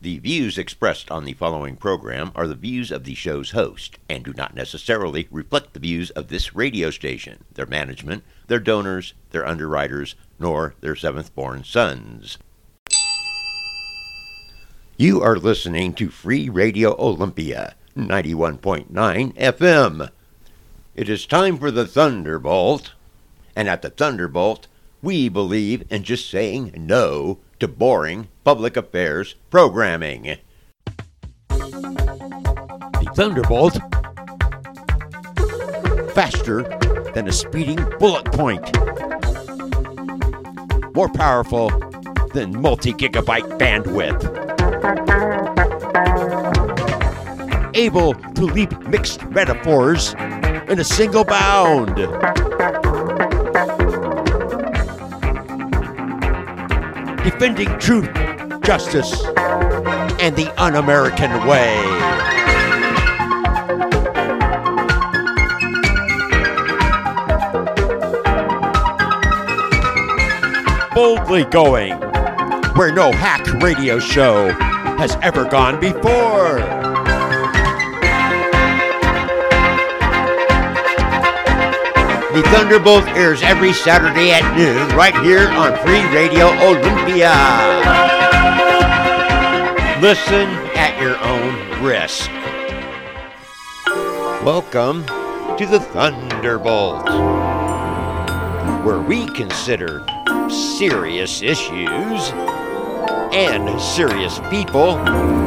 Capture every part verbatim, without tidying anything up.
The views expressed on the following program are the views of the show's host and do not necessarily reflect the views of this radio station, their management, their donors, their underwriters, nor their seventh-born sons. You are listening to Free Radio Olympia, ninety-one point nine F M. It is time for the Thunderbolt, and at the Thunderbolt, we believe in just saying no to boring public affairs programming. The Thunderbolt, faster than a speeding bullet point, more powerful than multi-gigabyte bandwidth, able to leap mixed metaphors in a single bound. Defending truth, justice, and the un-American way. Boldly going where no hack radio show has ever gone before. The Thunderbolt airs every Saturday at noon right here on Free Radio Olympia. Listen at your own risk. Welcome to the Thunderbolt, where we consider serious issues and serious people,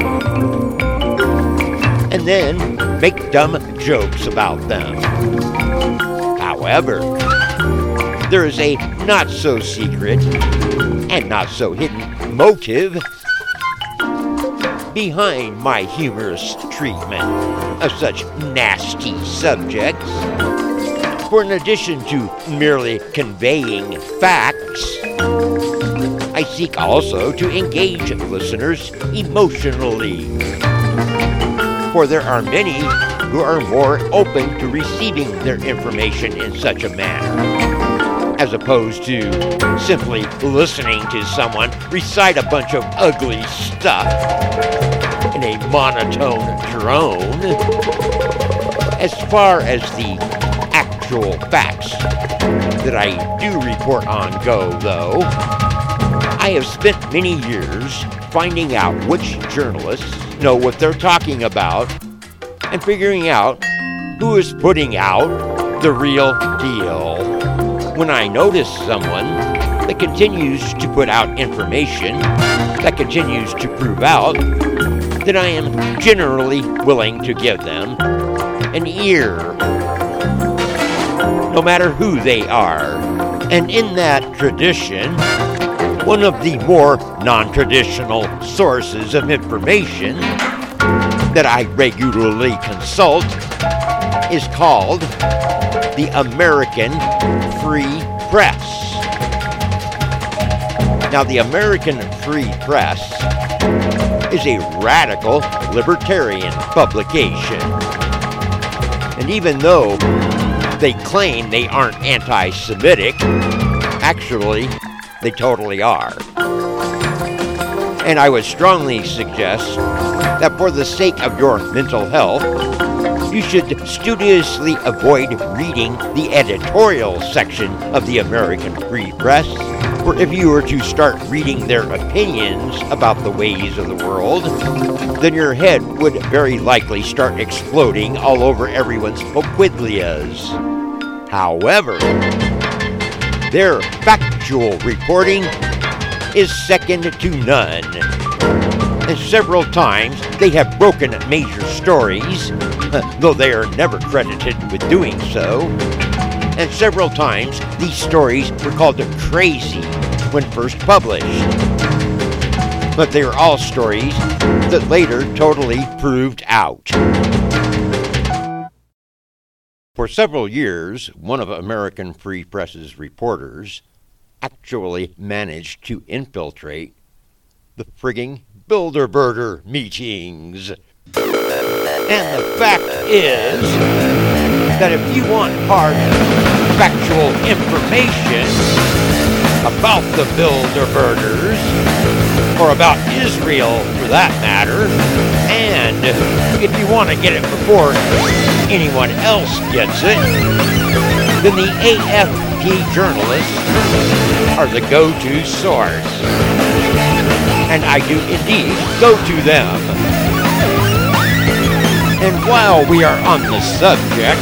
and then make dumb jokes about them. However, there is a not-so-secret and not-so-hidden motive behind my humorous treatment of such nasty subjects. For in addition to merely conveying facts, I seek also to engage listeners emotionally. For there are many who are more open to receiving their information in such a manner, as opposed to simply listening to someone recite a bunch of ugly stuff in a monotone drone. As far as the actual facts that I do report on go, though, I have spent many years finding out which journalists know what they're talking about and figuring out who is putting out the real deal. When I notice someone that continues to put out information that continues to prove out, then I am generally willing to give them an ear, no matter who they are. And in that tradition, one of the more non-traditional sources of information that I regularly consult is called the American Free Press. Now, the American Free Press is a radical libertarian publication. And even though they claim they aren't anti-Semitic, actually, they totally are. And I would strongly suggest that for the sake of your mental health, you should studiously avoid reading the editorial section of the American Free Press, for if you were to start reading their opinions about the ways of the world, then your head would very likely start exploding all over everyone's poquidlias. However, their factual reporting is second to none. And several times they have broken major stories, though they are never credited with doing so. And several times these stories were called crazy when first published. But they are all stories that later totally proved out. For several years, one of American Free Press's reporters actually managed to infiltrate the frigging Bilderberger meetings. And the fact is that if you want hard, factual information, about the Bilderbergers, or about Israel for that matter, and if you want to get it before anyone else gets it, then the A F P journalists are the go-to source. And I do indeed go to them. And while we are on the subject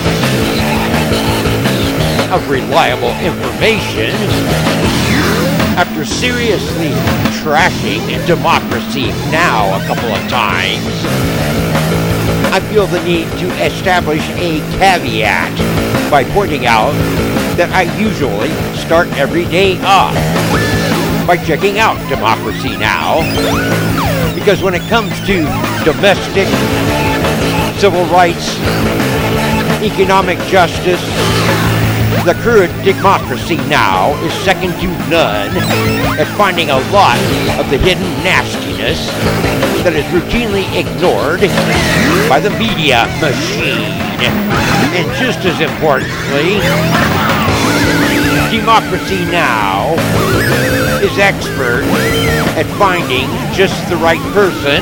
of reliable information, after seriously trashing Democracy Now! A couple of times, I feel the need to establish a caveat by pointing out that I usually start every day off by checking out Democracy Now! Because when it comes to domestic, civil rights, economic justice, the crew at Democracy Now! Is second to none at finding a lot of the hidden nastiness that is routinely ignored by the media machine. And just as importantly, Democracy Now! Is expert at finding just the right person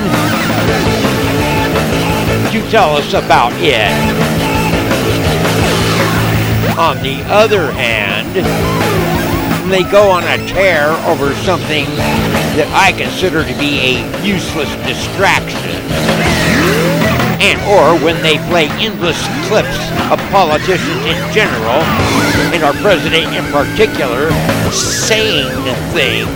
to tell us about it. On the other hand, they go on a tear over something that I consider to be a useless distraction, and or when they play endless clips of politicians in general, and our president in particular, saying things,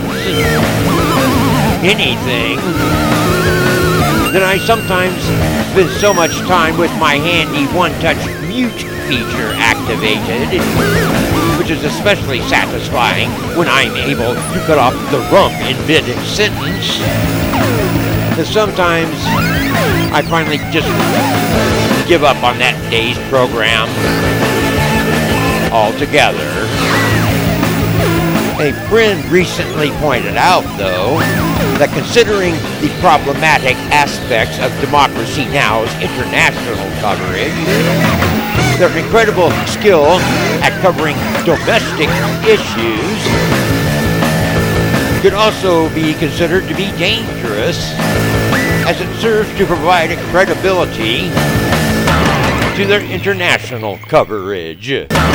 anything, then I sometimes spend so much time with my handy one-touch mute feature activated, which is especially satisfying when I'm able to cut off the rump in mid-sentence. Because sometimes I finally just give up on that day's program altogether. A friend recently pointed out, though, that considering the problematic aspects of Democracy Now!'s international coverage, their incredible skill at covering domestic issues could also be considered to be dangerous, as it serves to provide credibility to their international coverage.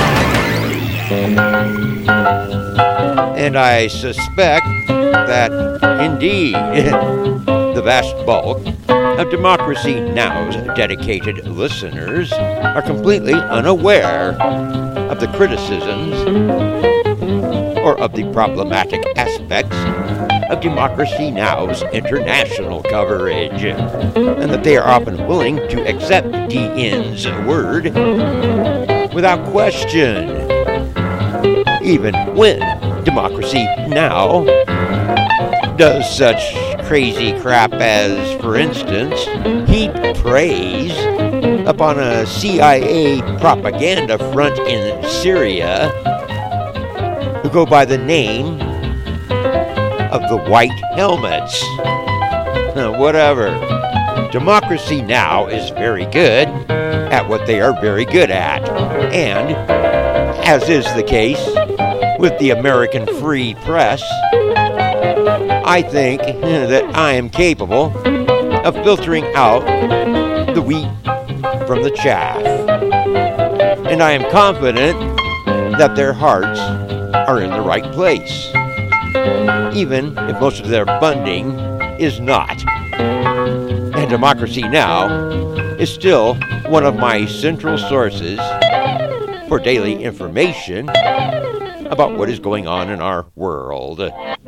And I suspect that, indeed, the vast bulk of Democracy Now!'s dedicated listeners are completely unaware of the criticisms or of the problematic aspects of Democracy Now!'s international coverage, and that they are often willing to accept D N's word without question, even when Democracy Now! Does such crazy crap as, for instance, heap praise upon a C I A propaganda front in Syria who go by the name of the White Helmets. Whatever. Democracy Now! Is very good at what they are very good at. And, as is the case with the American Free Press, I think that I am capable of filtering out the wheat from the chaff. And I am confident that their hearts are in the right place, even if most of their funding is not. And Democracy Now! Is still one of my central sources for daily information about what is going on in our world.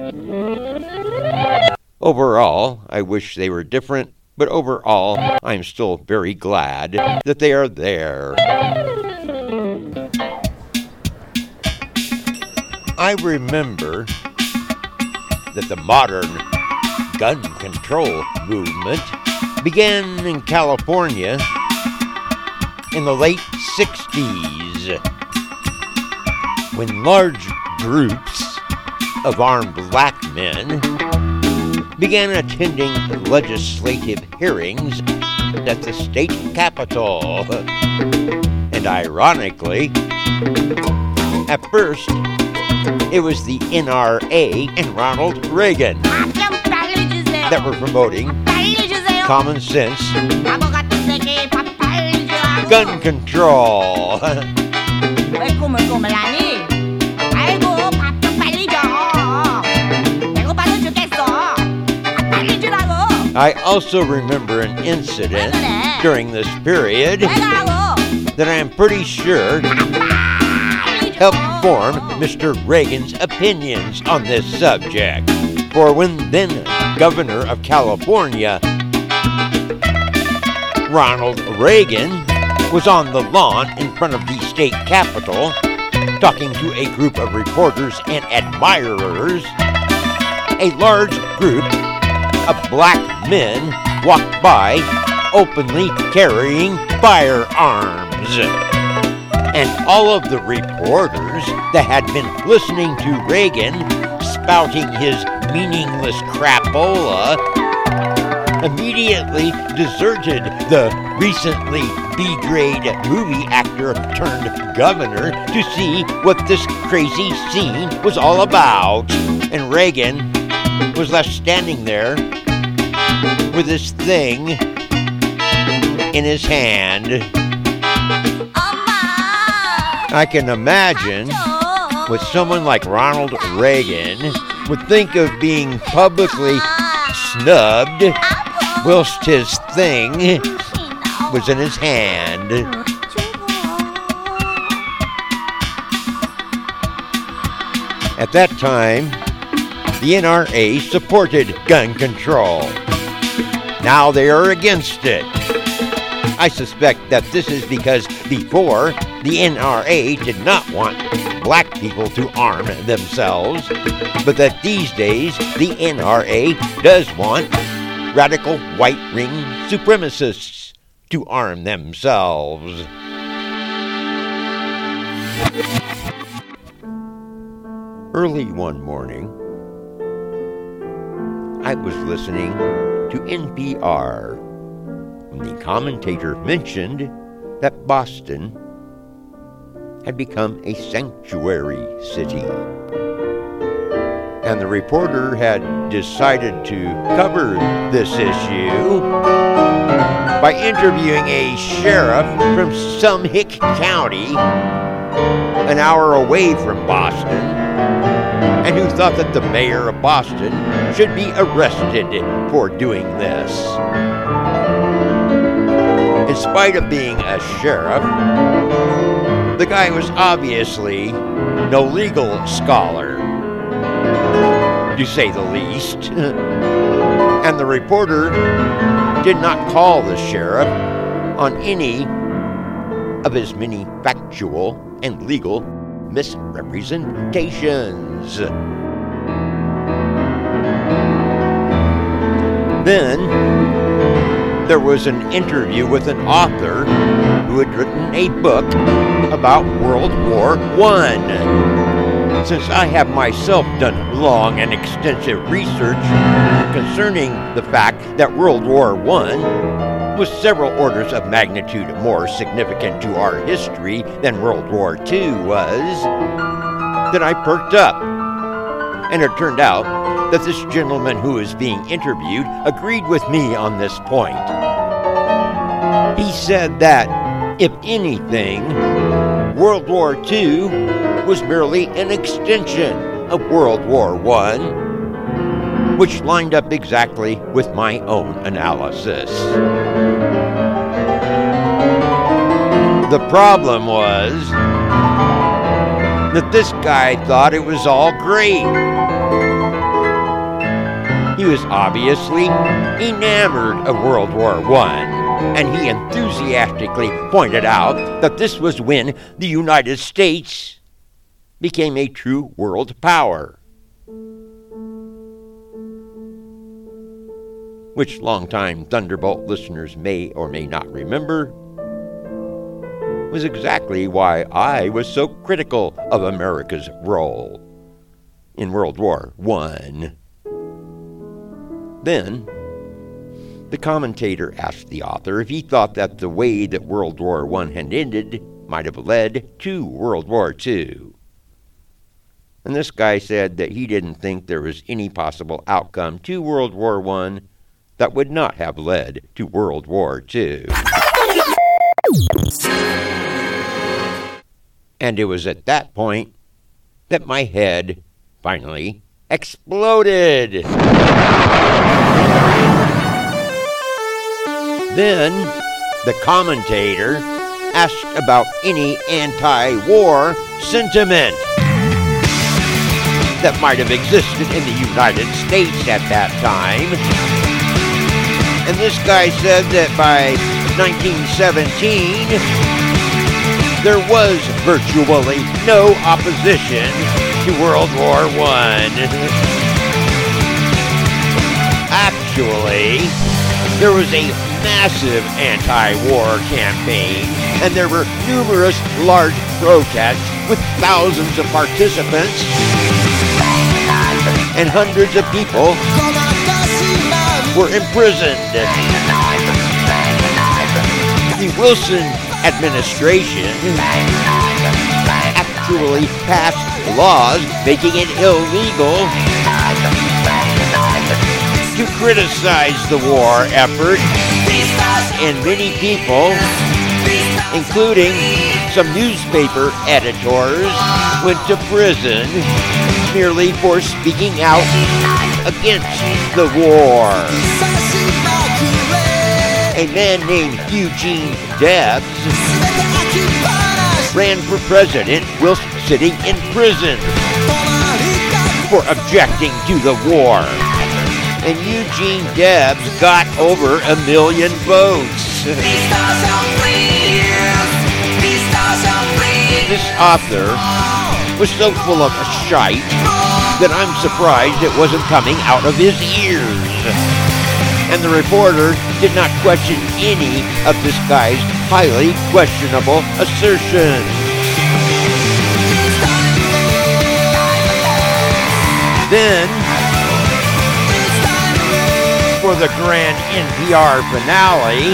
Overall, I wish they were different, but overall, I'm still very glad that they are there. I remember that the modern gun control movement began in California in the late sixties, when large groups of armed black men began attending legislative hearings at the state capitol. And ironically, at first, It was the N R A and Ronald Reagan that were promoting common sense gun control. 왜 꿈을 꾸물라니? 아이고 밥 좀 빨리 줘. 배고파서 죽겠어. 밥 빨리 주라고. I also remember an incident during this period that I am pretty sure helped form Mister Reagan's opinions on this subject. For when then Governor of California, Ronald Reagan, was on the lawn in front of the state capitol talking to a group of reporters and admirers, a large group of black men walked by openly carrying firearms. And all of the reporters that had been listening to Reagan spouting his meaningless crapola immediately deserted the recently B-grade movie actor turned governor to see what this crazy scene was all about. And Reagan was left standing there with this thing in his hand. I can imagine what someone like Ronald Reagan would think of being publicly snubbed whilst his thing was in his hand. At that time, the N R A supported gun control. Now they are against it. I suspect that this is because before, the N R A did not want black people to arm themselves, but that these days the N R A does want radical white ring supremacists to arm themselves. Early one morning, I was listening to N P R when the commentator mentioned that Boston had become a sanctuary city. And the reporter had decided to cover this issue by interviewing a sheriff from some hick county an hour away from Boston, and who thought that the mayor of Boston should be arrested for doing this. In spite of being a sheriff, the guy was obviously no legal scholar, to say the least. And the reporter did not call the sheriff on any of his many factual and legal misrepresentations. Then there was an interview with an author who had written a book about World War One. Since I have myself done long and extensive research concerning the fact that World War One was several orders of magnitude more significant to our history than World War Two was, then I perked up. And it turned out that this gentleman who was being interviewed agreed with me on this point. He said that, if anything, World War Two was merely an extension of World War One, which lined up exactly with my own analysis. The problem was that this guy thought it was all great. He was obviously enamored of World War One, and he enthusiastically pointed out that this was when the United States became a true world power. Which longtime Thunderbolt listeners may or may not remember was exactly why I was so critical of America's role in World War One. Then, the commentator asked the author if he thought that the way that World War One had ended might have led to World War Two. And this guy said that he didn't think there was any possible outcome to World War One that would not have led to World War Two. And it was at that point that my head finally exploded. Then the commentator asked about any anti-war sentiment that might have existed in the United States at that time. And this guy said that by nineteen seventeen, there was virtually no opposition to World War One. Actually, there was a massive anti-war campaign, and there were numerous large protests with thousands of participants, and hundreds of people were imprisoned. The Wilson administration actually passed laws making it illegal to criticize the war effort, and many people, including some newspaper editors, went to prison merely for speaking out against the war. A man named Eugene Debs ran for president whilst sitting in prison for objecting to the war. And Eugene Debs got over a million votes. This author was so full of shite that I'm surprised it wasn't coming out of his ears. And the reporter did not question any of this guy's highly questionable assertions. Then, for the grand N P R finale,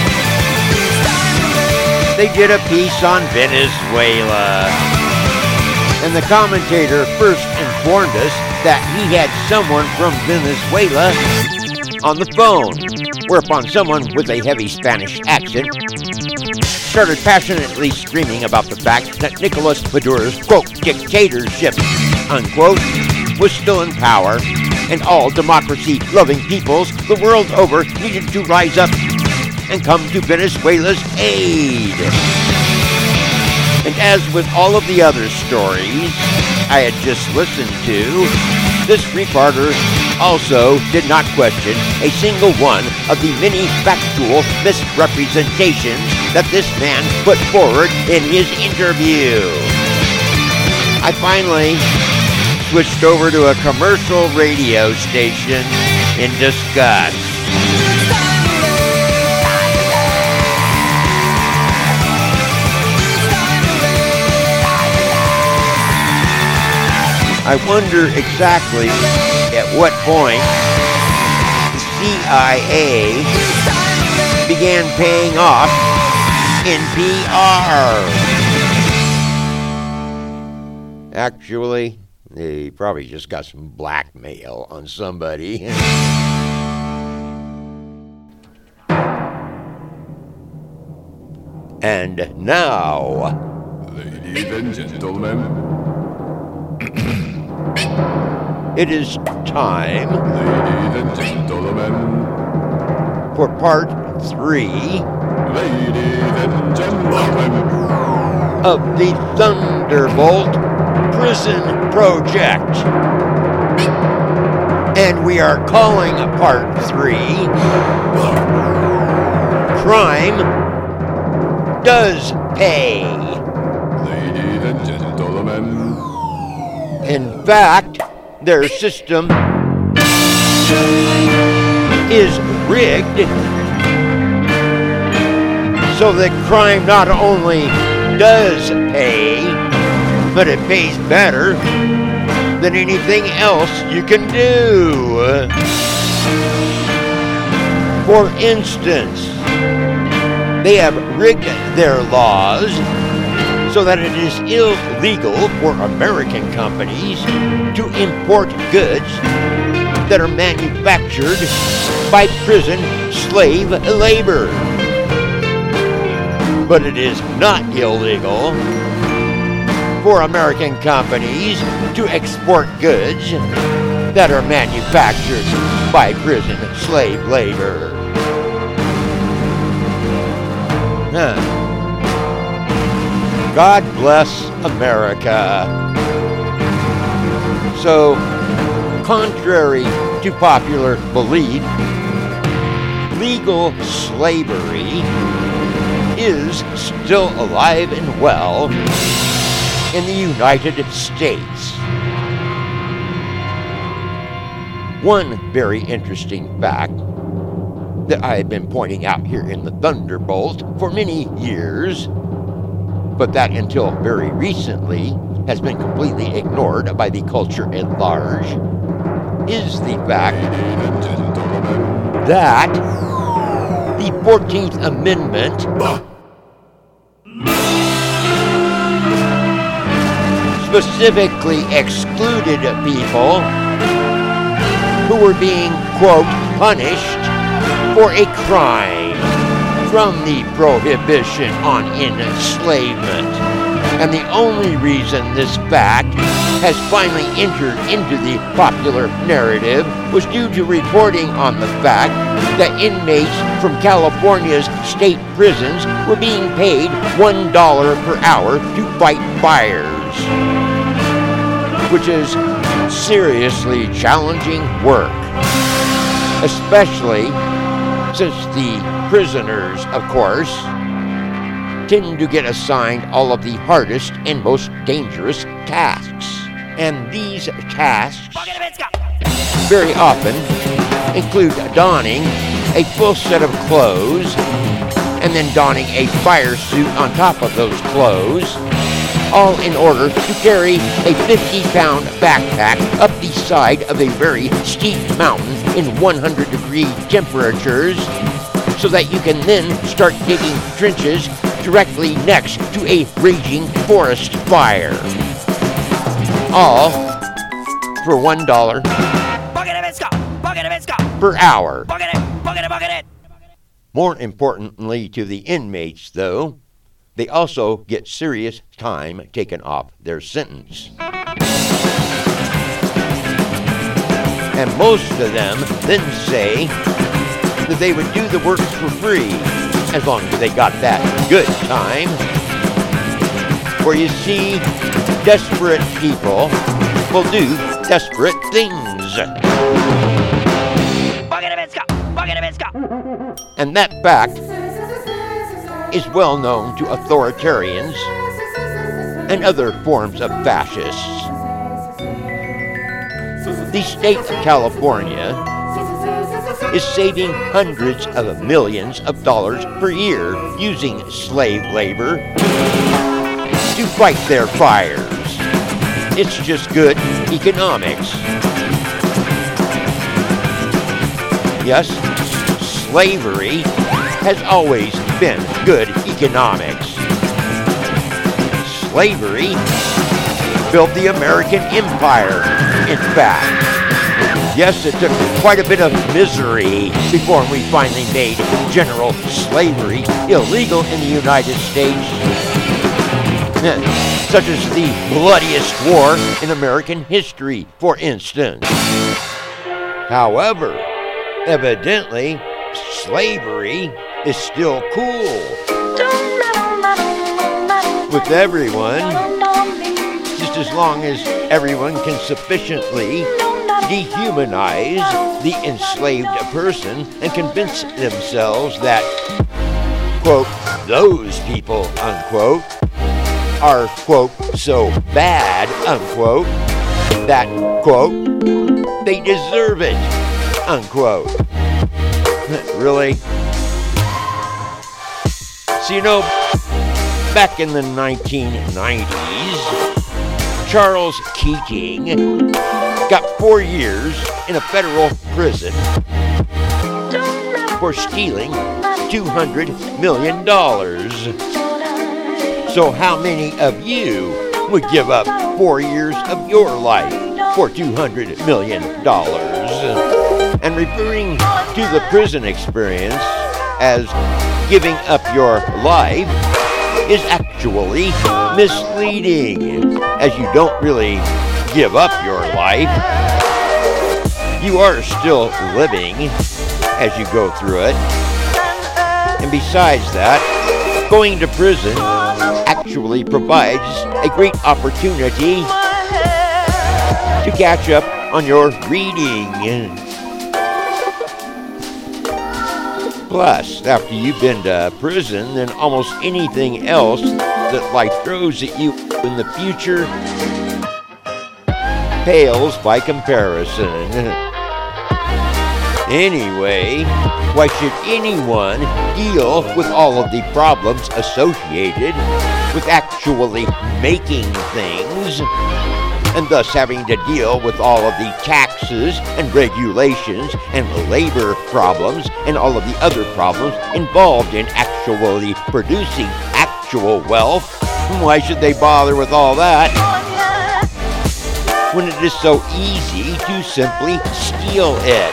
they did a piece on Venezuela. And the commentator first informed us that he had someone from Venezuela on the phone, whereupon someone with a heavy Spanish accent started passionately screaming about the fact that Nicolas Maduro's, quote, dictatorship, unquote, was still in power, and all democracy-loving peoples the world over needed to rise up and come to Venezuela's aid. And as with all of the other stories I had just listened to, this reporter also did not question a single one of the many factual misrepresentations that this man put forward in his interview. I finally switched over to a commercial radio station in disgust. I wonder exactly at what point the C I A began paying off N P R. Actually, they probably just got some blackmail on somebody. And now, ladies and gentlemen, it is time, ladies and gentlemen, for part three, ladies and gentlemen, of the Thunderbolt Prison Project. And we are calling part three, Crime Does Pay. ladies and gentlemen, In fact, their system is rigged so that crime not only does pay, but it pays better than anything else you can do. For instance, they have rigged their laws so that it is illegal for American companies to import goods that are manufactured by prison slave labor. But it is not illegal for American companies to export goods that are manufactured by prison slave labor. Huh. God bless America. So, contrary to popular belief, legal slavery is still alive and well in the United States. One very interesting fact that I have been pointing out here in the Thunderbolt for many years, but that until very recently has been completely ignored by the culture at large, is the fact that the fourteenth Amendment specifically excluded people who were being, quote, punished for a crime from the prohibition on enslavement. And the only reason this fact has finally entered into the popular narrative was due to reporting on the fact that inmates from California's state prisons were being paid one dollar per hour to fight fires, which is seriously challenging work, especially since the prisoners, of course, tend to get assigned all of the hardest and most dangerous tasks. And these tasks very often include donning a full set of clothes and then donning a fire suit on top of those clothes, all in order to carry a fifty pound backpack up the side of a very steep mountain in one hundred degree temperatures, so that you can then start digging trenches directly next to a raging forest fire. All for one dollar per hour. More importantly to the inmates, though, they also get serious time taken off their sentence. And most of them then say that they would do the work for free as long as they got that good time. For you see, desperate people will do desperate things. And that fact is well known to authoritarians and other forms of fascists. The state of California is saving hundreds of millions of dollars per year using slave labor to fight their fires. It's just good economics. Yes, slavery has always been good economics. Slavery built the American empire, in fact. Yes, it took quite a bit of misery before we finally made general slavery illegal in the United States, such as the bloodiest war in American history, for instance. However, evidently, slavery is still cool with everyone, just as long as everyone can sufficiently dehumanize the enslaved person and convince themselves that, quote, those people, unquote, are, quote, so bad, unquote, that, quote, they deserve it, unquote. Really? So, you know, back in the nineteen nineties, Charles Keating got four years in a federal prison for stealing two hundred million dollars. So how many of you would give up four years of your life for two hundred million dollars? And referring to the prison experience as giving up your life is actually misleading, as you don't really give up your life. You are still living as you go through it. And besides that, going to prison actually provides a great opportunity to catch up on your reading. Plus, after you've been to prison, then almost anything else that life throws at you in the future pales by comparison. Anyway, why should anyone deal with all of the problems associated with actually making things, and thus having to deal with all of the taxes and regulations and labor problems and all of the other problems involved in actually producing actual wealth? Why should they bother with all that when it is so easy to simply steal it?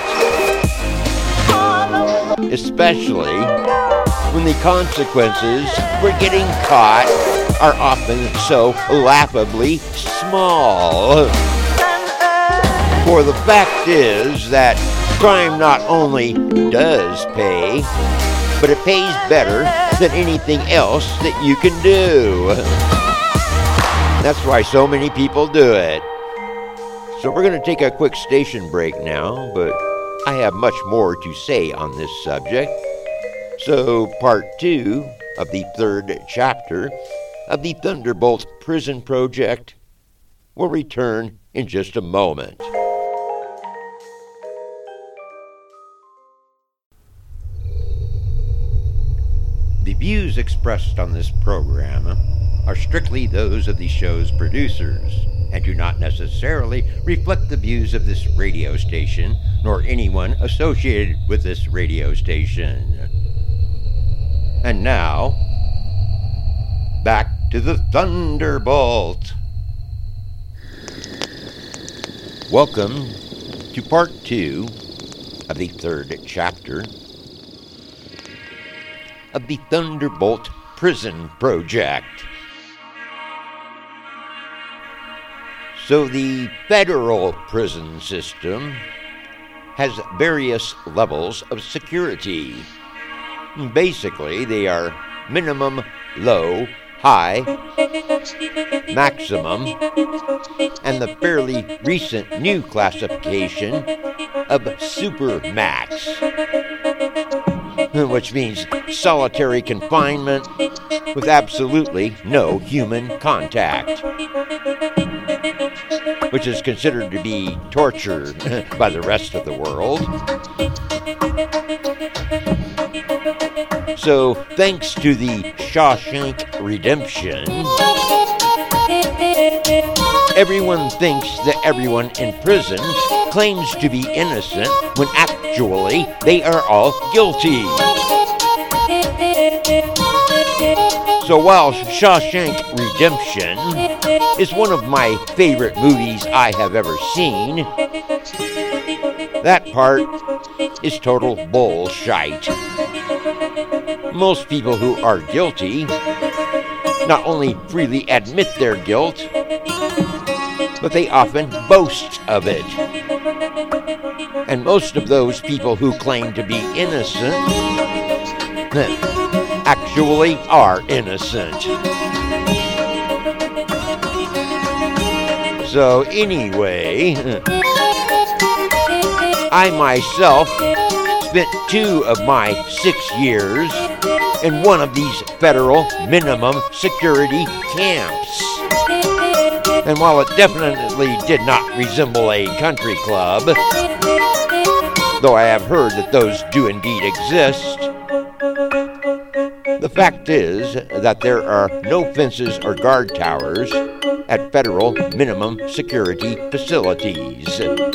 Especially when the consequences for getting caught are often so laughably small. For the fact is that crime not only does pay, but it pays better than anything else that you can do. That's why so many people do it. So we're going to take a quick station break now, but I have much more to say on this subject. So part two of the third chapter of the Thunderbolt Prison Project will return in just a moment. The views expressed on this program are strictly those of the show's producers and do not necessarily reflect the views of this radio station nor anyone associated with this radio station. And now, back to the Thunderbolt. Welcome to part two of the third chapter of the Thunderbolt Prison Project. So the federal prison system has various levels of security. Basically, they are minimum, low, high, maximum, and the fairly recent new classification of supermax, which means solitary confinement with absolutely no human contact, which is considered to be torture by the rest of the world. So, thanks to the Shawshank Redemption, everyone thinks that everyone in prison claims to be innocent when actually they are all guilty. So while Shawshank Redemption is one of my favorite movies I have ever seen, that part is total bullshit. Most people who are guilty not only freely admit their guilt, but they often boast of it. And most of those people who claim to be innocent actually are innocent. So anyway, I myself spent two of my six years in one of these federal minimum security camps. And while it definitely did not resemble a country club, though I have heard that those do indeed exist, the fact is that there are no fences or guard towers at federal minimum security facilities.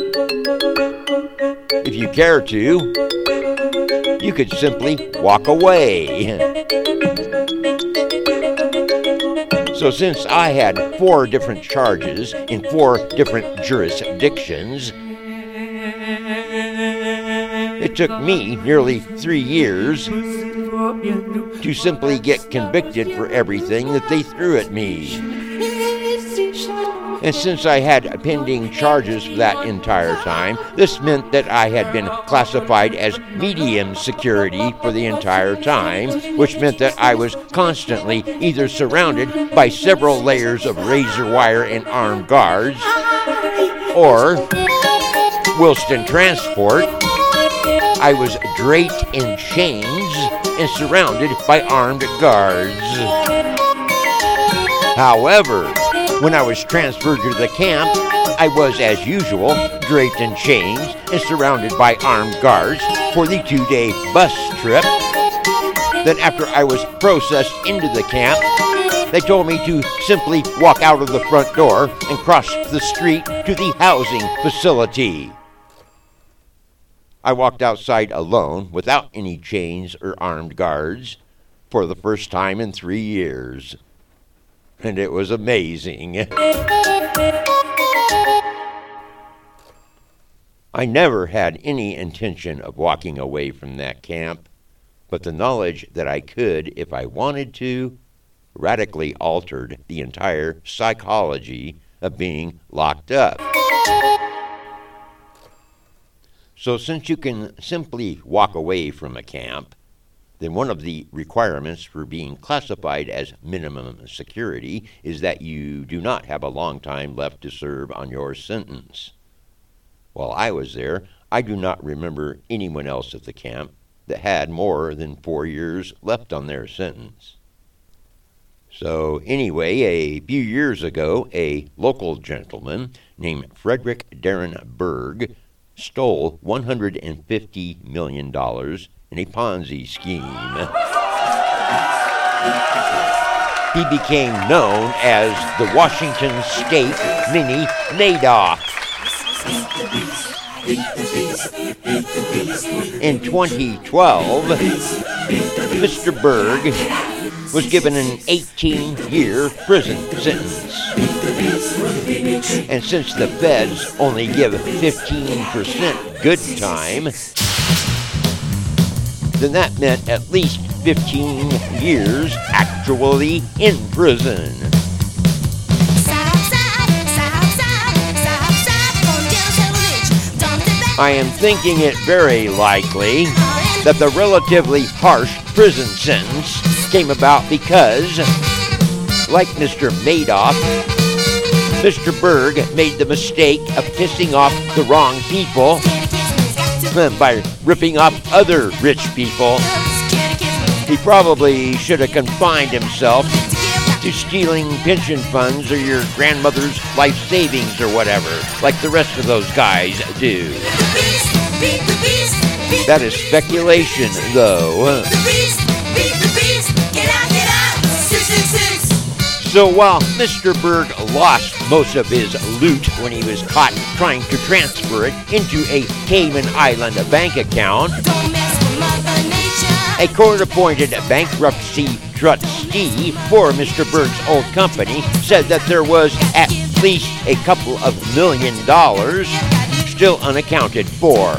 If you care to, you could simply walk away. So since I had four different charges in four different jurisdictions, it took me nearly three years to simply get convicted for everything that they threw at me. And since I had pending charges for that entire time, this meant that I had been classified as medium security for the entire time, which meant that I was constantly either surrounded by several layers of razor wire and armed guards, or, whilst in transport, I was draped in chains and surrounded by armed guards. However, when I was transferred to the camp, I was, as usual, draped in chains and surrounded by armed guards for the two-day bus trip. Then after I was processed into the camp, they told me to simply walk out of the front door and cross the street to the housing facility. I walked outside alone without any chains or armed guards for the first time in three years. And it was amazing. I never had any intention of walking away from that camp, but the knowledge that I could, if I wanted to, radically altered the entire psychology of being locked up. So since you can simply walk away from a camp, then one of the requirements for being classified as minimum security is that you do not have a long time left to serve on your sentence. While I was there, I do not remember anyone else at the camp that had more than four years left on their sentence. So anyway, a few years ago, a local gentleman named Frederick Darren Berg stole one hundred fifty million dollars in a Ponzi scheme. He became known as the Washington State Mini Madoff. In twenty twelve, Mister Berg was given an eighteen-year prison sentence. And since the feds only give fifteen percent good time, then that meant at least fifteen years actually in prison. I am thinking it very likely that the relatively harsh prison sentence came about because, like Mister Madoff, Mister Berg made the mistake of pissing off the wrong people by ripping off other rich people. He probably should have confined himself to stealing pension funds or your grandmother's life savings or whatever, like the rest of those guys do. That is speculation, though. So while Mister Berg lost most of his loot when he was caught trying to transfer it into a Cayman Island bank account, a court-appointed bankruptcy trustee for Mister Berg's old company said that there was at least a couple of million dollars still unaccounted for.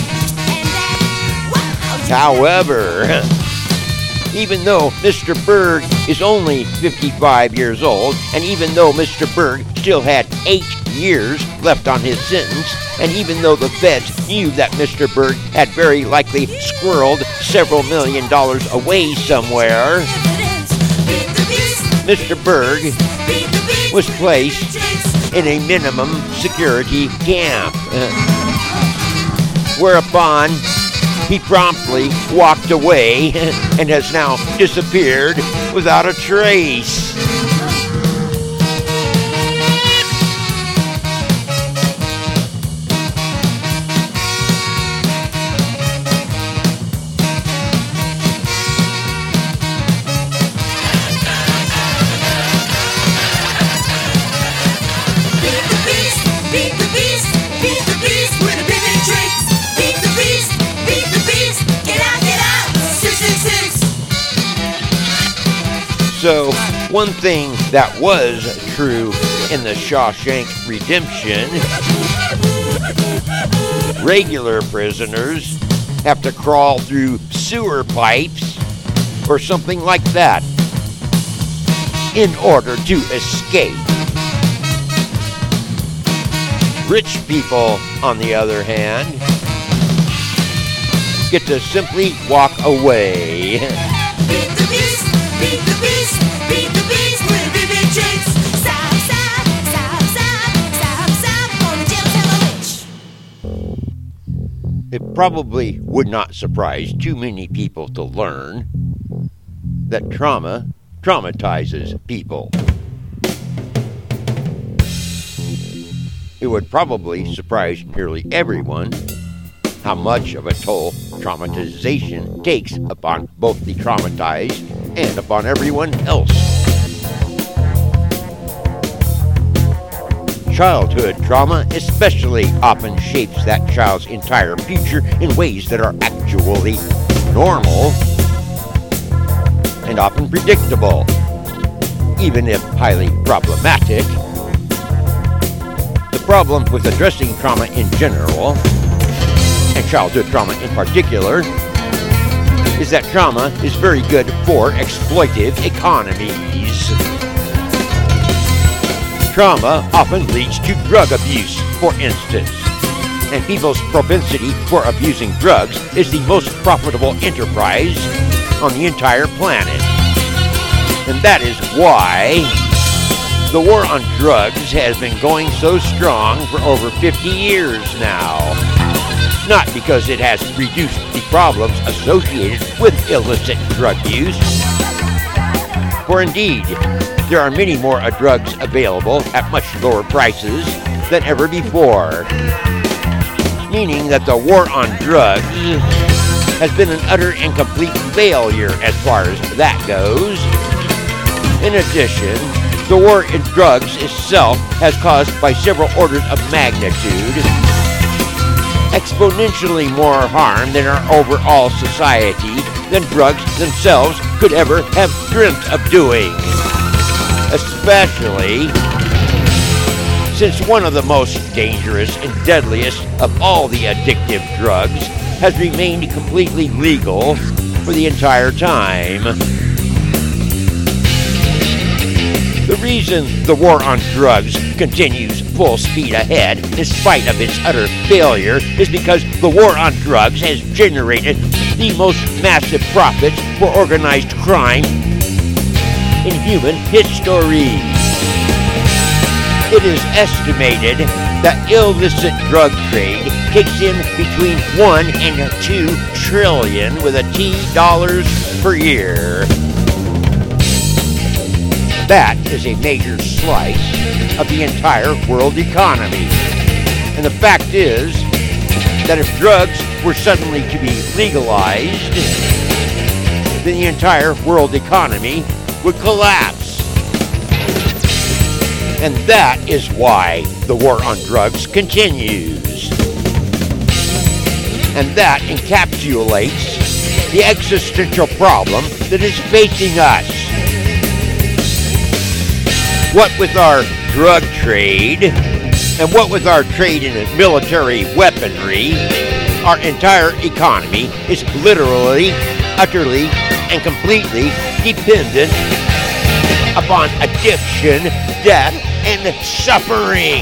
However, even though Mister Berg is only fifty-five years old, and even though Mister Berg still had eight years left on his sentence, and even though the feds knew that Mister Berg had very likely squirreled several million dollars away somewhere, Mister Berg was placed in a minimum security camp. Whereupon he promptly walked away and has now disappeared without a trace. So, One thing that was true in the Shawshank Redemption, regular prisoners have to crawl through sewer pipes or something like that in order to escape. Rich people, on the other hand, get to simply walk away. Beat the beast, beat the beast, beat the beast with vivid tricks. Stop, stop, stop, stop, stop, stop, on the jail cell witch. It probably would not surprise too many people to learn that trauma traumatizes people. It would probably surprise nearly everyone how much of a toll traumatization takes upon both the traumatized and upon everyone else. Childhood trauma especially often shapes that child's entire future in ways that are actually normal and often predictable, even if highly problematic. The problem with addressing trauma in general, and childhood trauma in particular, is that trauma is very good for exploitive economies. Trauma often leads to drug abuse, for instance, and people's propensity for abusing drugs is the most profitable enterprise on the entire planet. And that is why the war on drugs has been going so strong for over fifty years now. Not because it has reduced the problems associated with illicit drug use. For indeed, there are many more drugs available at much lower prices than ever before. Meaning that the war on drugs has been an utter and complete failure as far as that goes. In addition, the war in drugs itself has caused by several orders of magnitude exponentially more harm than our overall society than drugs themselves could ever have dreamt of doing. Especially since one of the most dangerous and deadliest of all the addictive drugs has remained completely legal for the entire time. The reason the war on drugs continues full speed ahead in spite of its utter failure is because the war on drugs has generated the most massive profits for organized crime in human history. It is estimated that illicit drug trade takes in between one and two trillion with a T dollars per year. That is a major slice of the entire world economy. And the fact is that if drugs were suddenly to be legalized, then the entire world economy would collapse. And that is why the war on drugs continues. And that encapsulates the existential problem that is facing us. What with our drug trade, and what with our trade in military weaponry, our entire economy is literally, utterly, and completely dependent upon addiction, death, and suffering.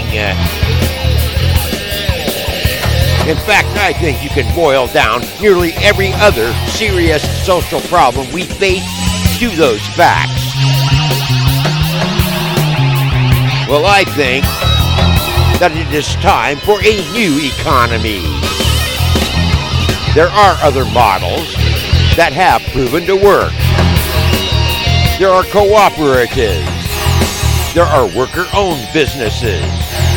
In fact, I think you can boil down nearly every other serious social problem we face to those facts. Well, I think that it is time for a new economy. There are other models that have proven to work. There are cooperatives. There are worker-owned businesses.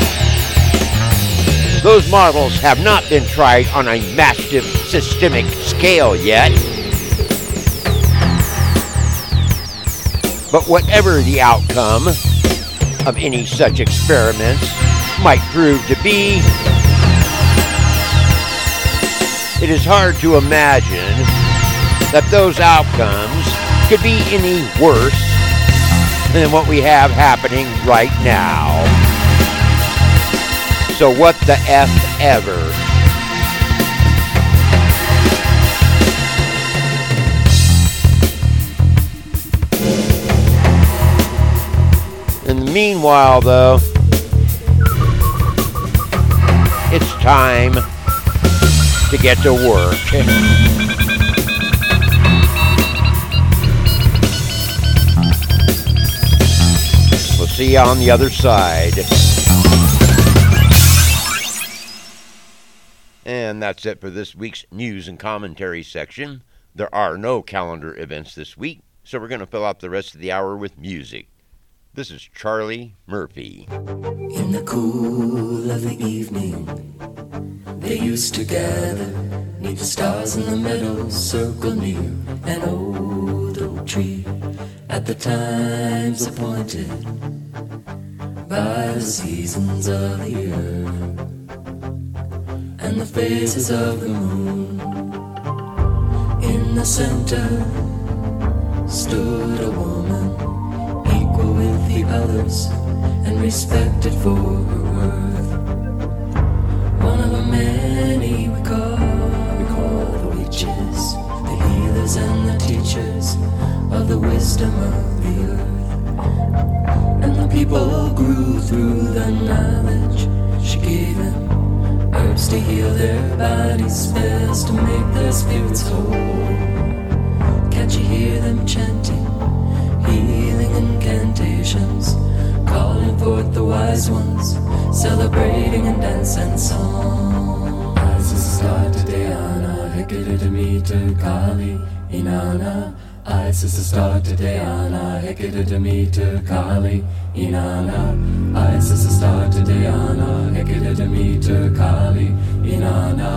Those models have not been tried on a massive systemic scale yet. But whatever the outcome of any such experiments might prove to be, it is hard to imagine that those outcomes could be any worse than what we have happening right now. So what the F ever? In the meanwhile, though, it's time to get to work. We'll see you on the other side. And that's it for this week's news and commentary section. There are no calendar events this week, so we're going to fill up the rest of the hour with music. This is Charlie Murphy. In the cool of the evening, they used to gather neath the stars in the meadow, circle near an old oak tree at the times appointed by the seasons of the year and the phases of the moon. In the center stood a woman, equal with the others and respected for her worth. One of the many we call, we call the witches, the healers and the teachers of the wisdom of the earth. And the people grew through the knowledge she gave them, herbs to heal their bodies, spells to make their spirits whole. Can't you hear them chanting, healing incantations, calling forth the wise ones, celebrating in dance and song? Isis Tartadeyana, Hecate Kali, Inanna. Isis Tartadeyana, Hecate Kali, Inanna. Isis Tartadeyana, Hecate Kali, Inanna.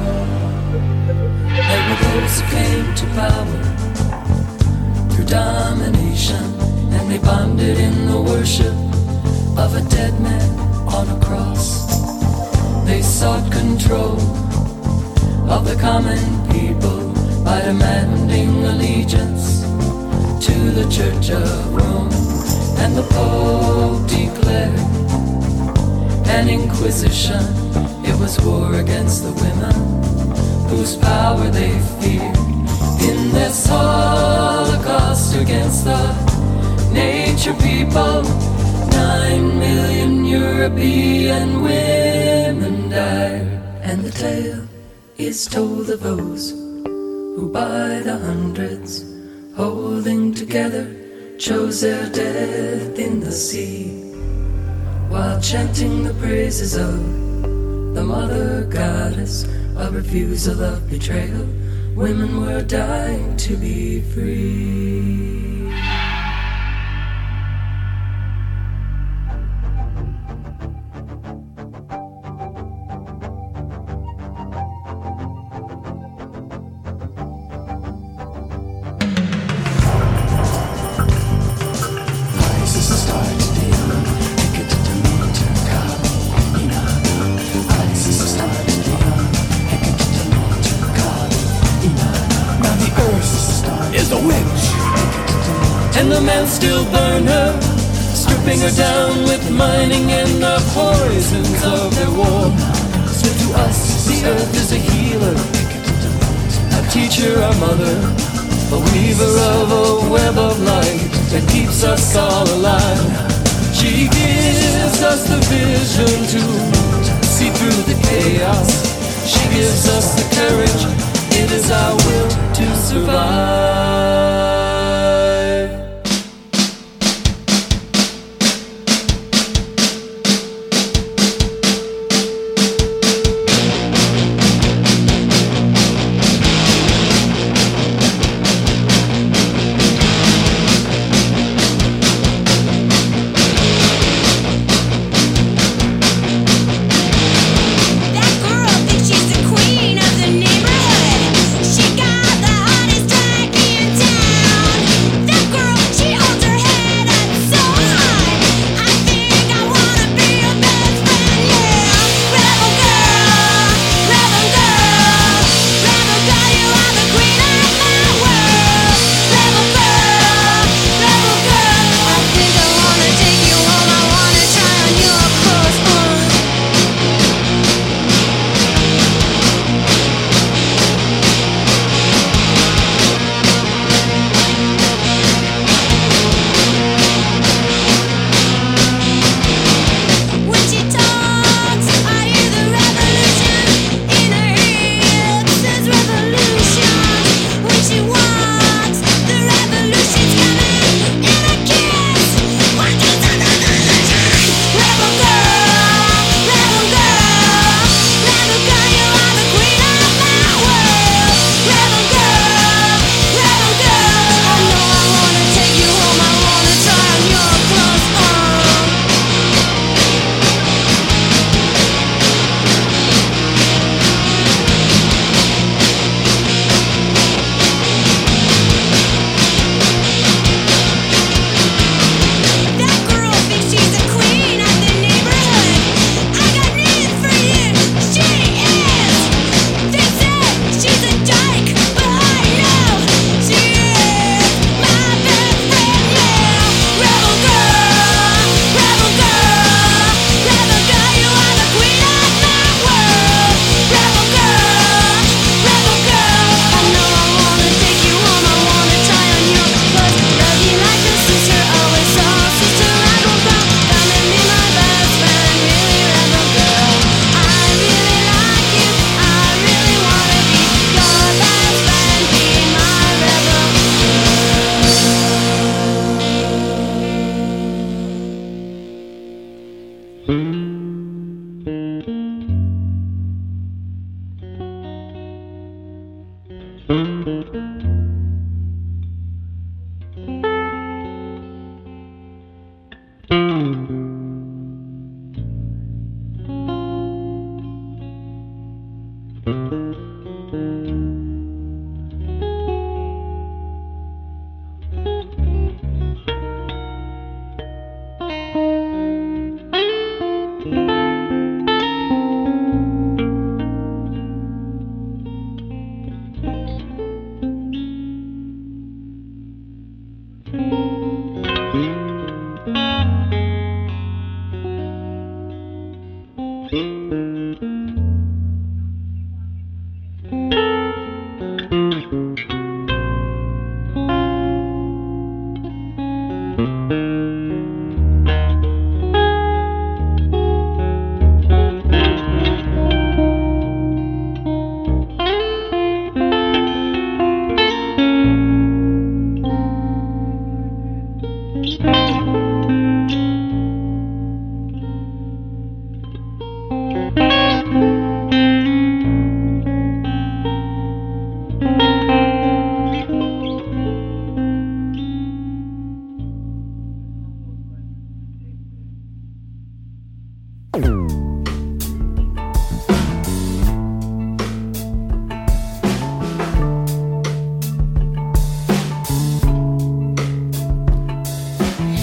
There were those who came to power through domination, and they bonded in the worship of a dead man on a cross. They sought control of the common people by demanding allegiance to the Church of Rome. And the Pope declared an inquisition. It was war against the women whose power they feared. In this holocaust against the nature people, nine million European women died. And the tale is told of those who by the hundreds, holding together, chose their death in the sea, while chanting the praises of the mother goddess of refusal of betrayal. Women were dying to be free. And the men still burn her, stripping her down with mining and the poisons of their war. So to us, the earth is a healer, a teacher, a mother, a weaver of a web of light that keeps us all alive. She gives us the vision to see through the chaos. She gives us the courage, it is our will to survive. Queen of the neighborhood. She got the hottest drag in town.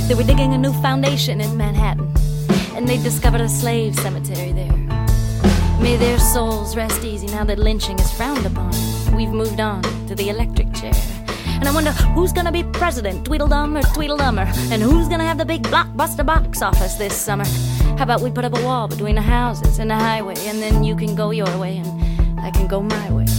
They were digging a new foundation in Manhattan, and they discovered a slave cemetery there. May their souls rest easy now that lynching is frowned upon. We've moved on to the electric chair. And I wonder who's gonna be president, Tweedledum or Tweedledummer, and who's gonna have the big blockbuster box office this summer. How about we put up a wall between the houses and the highway, and then you can go your way and I can go my way.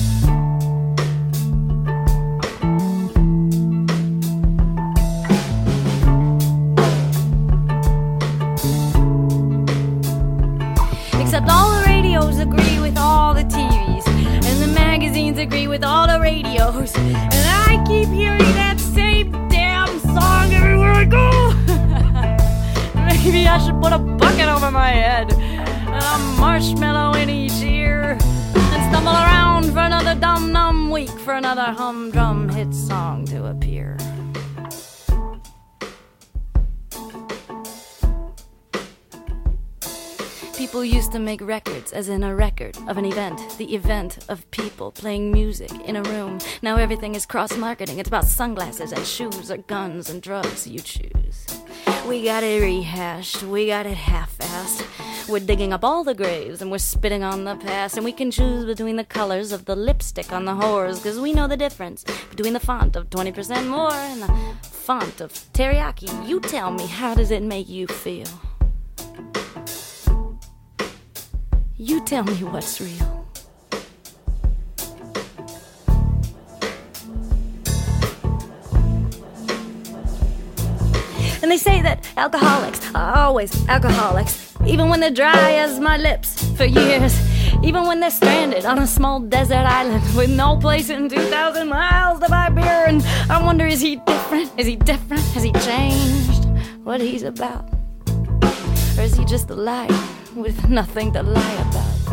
Except all the radios agree with all the T Vs, and the magazines agree with all the radios, and I keep hearing that same damn song everywhere I go. Maybe I should put a bucket over my head and a marshmallow in each ear and stumble around for another dum-dum week for another humdrum hit song to appear. People used to make records as in a record of an event, the event of people playing music in a room. Now everything is cross-marketing. It's about sunglasses and shoes or guns and drugs, you choose. We got it rehashed, we got it half-assed. We're digging up all the graves and we're spitting on the past, and we can choose between the colors of the lipstick on the whores, cause we know the difference between the font of twenty percent more and the font of teriyaki. You tell me, how does it make you feel? You tell me what's real. And they say that alcoholics are always alcoholics, even when they're dry as my lips for years, even when they're stranded on a small desert island with no place in two thousand miles to buy beer. And I wonder, is he different? Is he different? Has he changed what he's about? Or is he just a liar with nothing to lie about?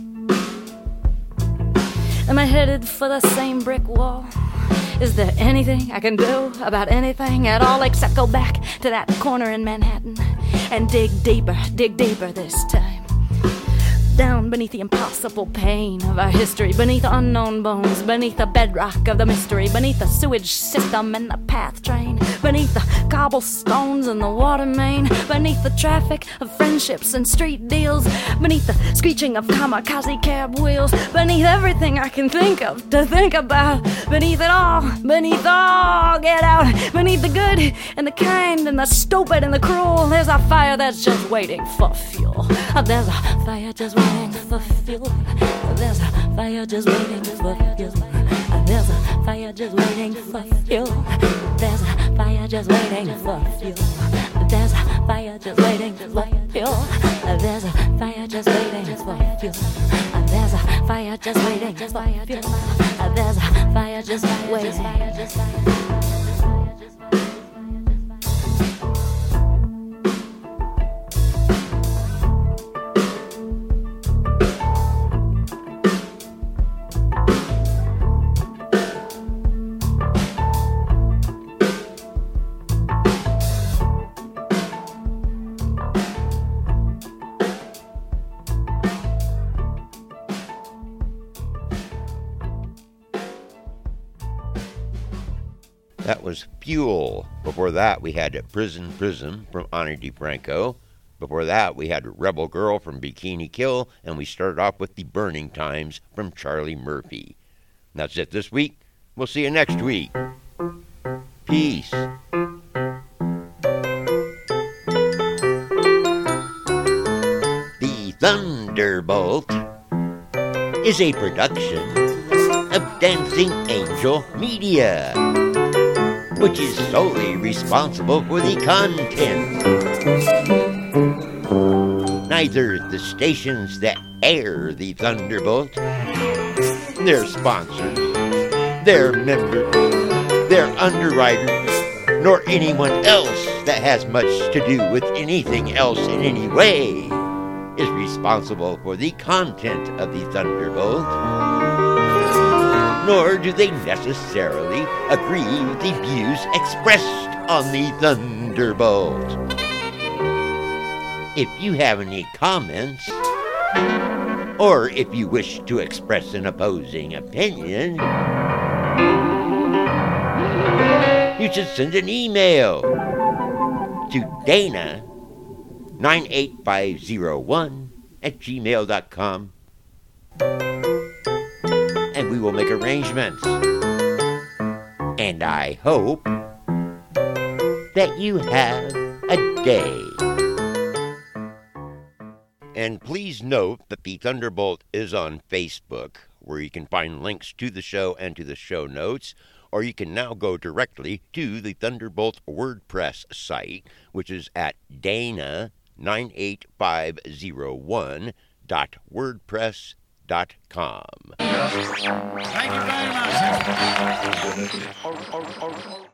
Am I headed for the same brick wall? Is there anything I can do about anything at all except go back to that corner in Manhattan and dig deeper, dig deeper this time? Down beneath the impossible pain of our history, beneath unknown bones, beneath the bedrock of the mystery, beneath the sewage system and the path train, beneath the cobblestones and the water main, beneath the traffic of friendships and street deals, beneath the screeching of kamikaze cab wheels, beneath everything I can think of to think about, beneath it all, beneath all, get out, beneath the good and the kind and the stupid and the cruel, there's a fire that's just waiting for fuel. There's a fire just waiting for fuel. There's a fire just waiting for fuel. There's a fire just waiting for fuel. There's a fire just waiting for fuel. There's a fire just waiting for fuel. There's a fire just waiting for fuel. There's a fire just waiting for fuel. There's a fire just waiting. That was Fuel. Before that, we had Prison Prism from Ani DiFranco. Before that, we had Rebel Girl from Bikini Kill. And we started off with The Burning Times from Charlie Murphy. And that's it this week. We'll see you next week. Peace. The Thunderbolt is a production of Dancing Angel Media, which is solely responsible for the content. Neither the stations that air the Thunderbolt, their sponsors, their members, their underwriters, nor anyone else that has much to do with anything else in any way is responsible for the content of the Thunderbolt. Nor do they necessarily agree with the views expressed on the Thunderbolt. If you have any comments, or if you wish to express an opposing opinion, you should send an email to to Dana nine eight five zero one at gmail dot com, and we will make arrangements. And I hope that you have a day. And please note that the Thunderbolt is on Facebook, where you can find links to the show and to the show notes, or you can now go directly to the Thunderbolt WordPress site, which is at dana nine eight five zero one dot wordpress dot com. Thank you very much.